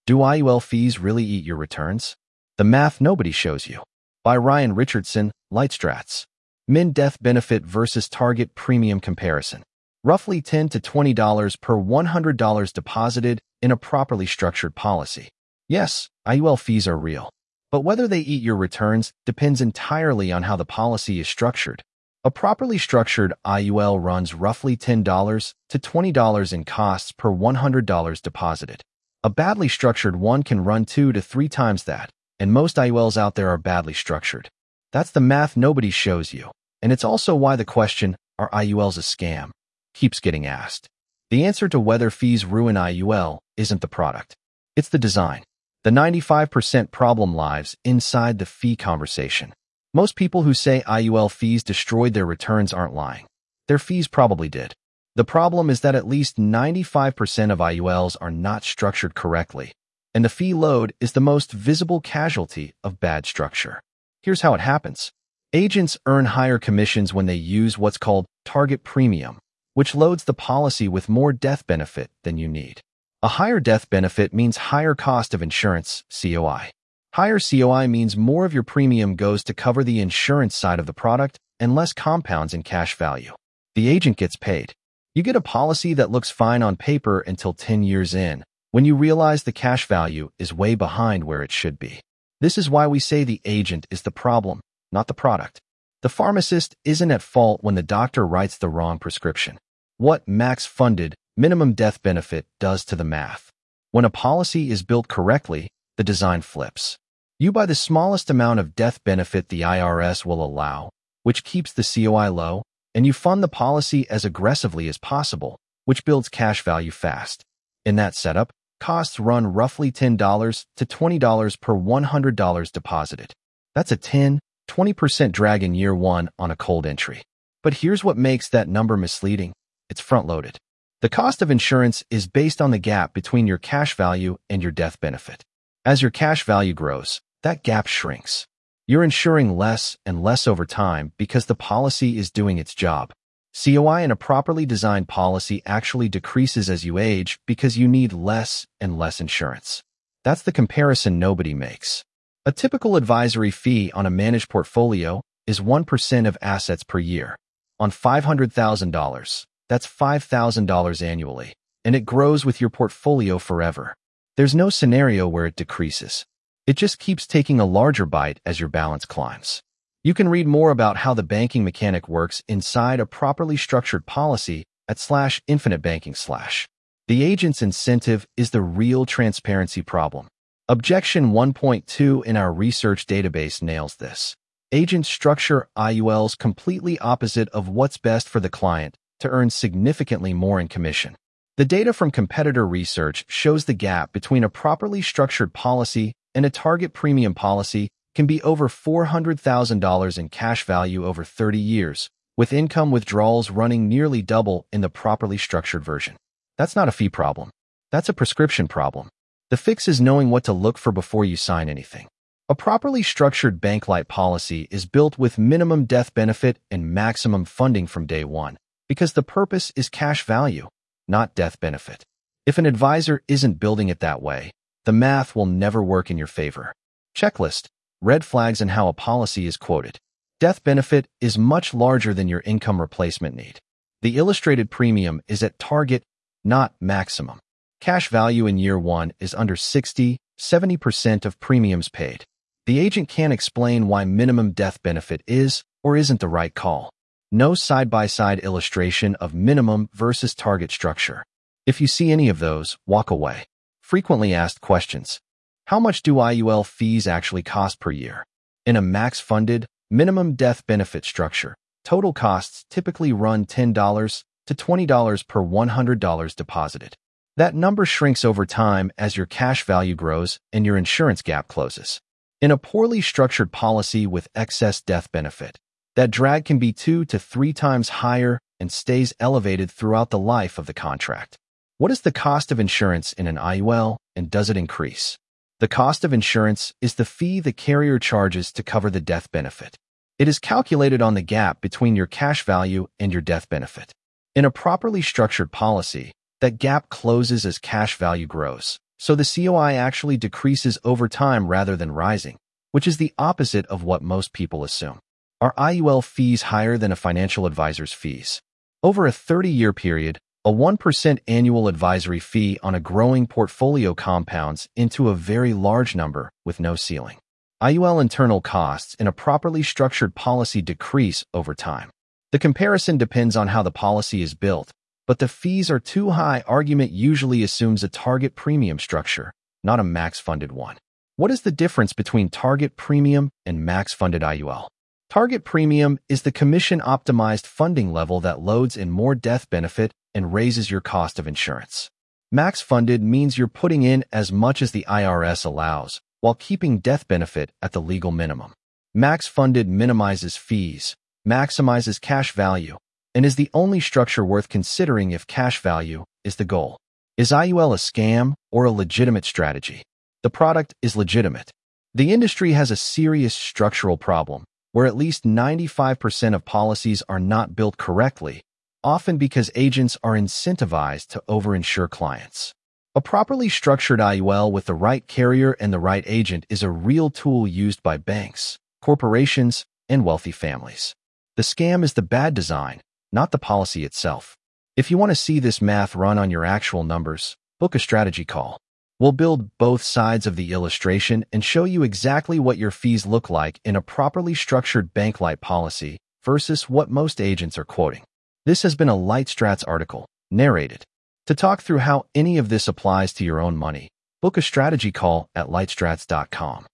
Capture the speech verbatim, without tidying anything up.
Do I U L fees really eat your returns? The Math Nobody Shows You. By Ryan Richardson, Lightstrats. Min Death Benefit versus Target Premium Comparison. Roughly ten to twenty dollars per one hundred dollars deposited in a properly structured policy. Yes, I U L fees are real. But whether they eat your returns depends entirely on how the policy is structured. A properly structured I U L runs roughly ten to twenty dollars in costs per one hundred dollars deposited. A badly structured one can run two to three times that, and most I U Ls out there are badly structured. That's the math nobody shows you, and it's also why the question, are I U Ls a scam, keeps getting asked. The answer to whether fees ruin I U L isn't the product. It's the design. The ninety-five percent problem lies inside the fee conversation. Most people who say I U L fees destroyed their returns aren't lying. Their fees probably did. The problem is that at least ninety-five percent of I U Ls are not structured correctly, and the fee load is the most visible casualty of bad structure. Here's how it happens. Agents earn higher commissions when they use what's called target premium, which loads the policy with more death benefit than you need. A higher death benefit means higher cost of insurance, C O I. Higher C O I means more of your premium goes to cover the insurance side of the product and less compounds in cash value. The agent gets paid. You get a policy that looks fine on paper until ten years in, when you realize the cash value is way behind where it should be. This is why we say the agent is the problem, not the product. The pharmacist isn't at fault when the doctor writes the wrong prescription. What max-funded, minimum death benefit does to the math. When a policy is built correctly, the design flips. You buy the smallest amount of death benefit the I R S will allow, which keeps the C O I low, and you fund the policy as aggressively as possible, which builds cash value fast. In that setup, costs run roughly ten to twenty dollars per one hundred dollars deposited. That's a ten to twenty percent drag in year one on a cold entry. But here's what makes that number misleading. It's front-loaded. The cost of insurance is based on the gap between your cash value and your death benefit. As your cash value grows, that gap shrinks. You're insuring less and less over time because the policy is doing its job. C O I in a properly designed policy actually decreases as you age because you need less and less insurance. That's the comparison nobody makes. A typical advisory fee on a managed portfolio is one percent of assets per year. On five hundred thousand dollars, that's five thousand dollars annually, and it grows with your portfolio forever. There's no scenario where it decreases. It just keeps taking a larger bite as your balance climbs. You can read more about how the banking mechanic works inside a properly structured policy at slash infinite banking slash. The agent's incentive is the real transparency problem. Objection one point two in our research database nails this. Agents structure I U Ls completely opposite of what's best for the client to earn significantly more in commission. The data from competitor research shows the gap between a properly structured policy and a target premium policy can be over four hundred thousand dollars in cash value over thirty years, with income withdrawals running nearly double in the properly structured version. That's not a fee problem. That's a prescription problem. The fix is knowing what to look for before you sign anything. A properly structured bank-like policy is built with minimum death benefit and maximum funding from day one, because the purpose is cash value, not death benefit. If an advisor isn't building it that way, the math will never work in your favor. Checklist. Red flags and how a policy is quoted. Death benefit is much larger than your income replacement need. The illustrated premium is at target, not maximum. Cash value in year one is under sixty to seventy percent of premiums paid. The agent can't explain why minimum death benefit is or isn't the right call. No side-by-side illustration of minimum versus target structure. If you see any of those, walk away. Frequently asked questions. How much do I U L fees actually cost per year? In a max-funded, minimum death benefit structure, total costs typically run ten to twenty dollars per one hundred dollars deposited. That number shrinks over time as your cash value grows and your insurance gap closes. In a poorly structured policy with excess death benefit, that drag can be two to three times higher and stays elevated throughout the life of the contract. What is the cost of insurance in an I U L, and does it increase? The cost of insurance is the fee the carrier charges to cover the death benefit. It is calculated on the gap between your cash value and your death benefit. In a properly structured policy, that gap closes as cash value grows, So the C O I actually decreases over time rather than rising, which is the opposite of what most people assume. Are I U L fees higher than a financial advisor's fees? Over a thirty-year period, a one percent annual advisory fee on a growing portfolio compounds into a very large number with no ceiling. I U L internal costs in a properly structured policy decrease over time. The comparison depends on how the policy is built, but the fees are too high argument usually assumes a target premium structure, not a max-funded one. What is the difference between target premium and max-funded I U L? Target premium is the commission-optimized funding level that loads in more death benefit and raises your cost of insurance. Max-funded means you're putting in as much as the I R S allows, while keeping death benefit at the legal minimum. Max-funded minimizes fees, maximizes cash value, and is the only structure worth considering if cash value is the goal. Is I U L a scam or a legitimate strategy? The product is legitimate. The industry has a serious structural problem, where at least ninety-five percent of policies are not built correctly, often because agents are incentivized to overinsure clients. A properly structured I U L with the right carrier and the right agent is a real tool used by banks, corporations, and wealthy families. The scam is the bad design, not the policy itself. If you want to see this math run on your actual numbers, book a strategy call. We'll build both sides of the illustration and show you exactly what your fees look like in a properly structured bank-like policy versus what most agents are quoting. This has been a LightStrats article, narrated. To talk through how any of this applies to your own money, book a strategy call at lightstrats dot com.